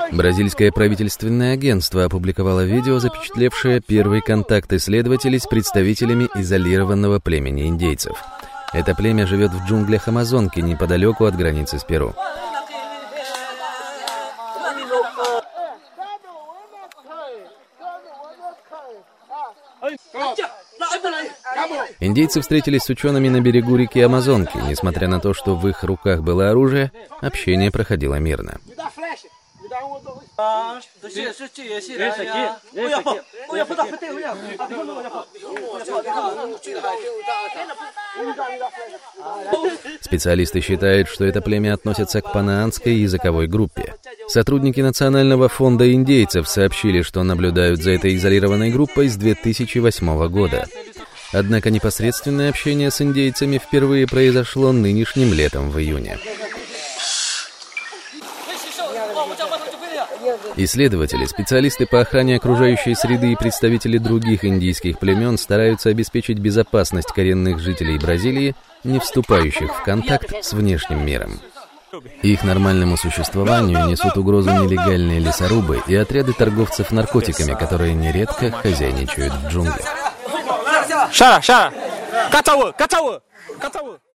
Бразильское правительственное агентство опубликовало видео, запечатлевшее первый контакт исследователей с представителями изолированного племени индейцев. Это племя живет в джунглях Амазонки, неподалеку от границы с Перу. Индейцы встретились с учеными на берегу реки Амазонки. Несмотря на то, что в их руках было оружие, общение проходило мирно. Специалисты считают, что это племя относится к панаанской языковой группе. Сотрудники Национального фонда индейцев сообщили, что наблюдают за этой изолированной группой с 2008 года. Однако непосредственное общение с индейцами впервые произошло нынешним летом в июне. Исследователи, специалисты по охране окружающей среды и представители других индийских племен стараются обеспечить безопасность коренных жителей Бразилии, не вступающих в контакт с внешним миром. Их нормальному существованию несут угрозу нелегальные лесорубы и отряды торговцев наркотиками, которые нередко хозяйничают в джунглях.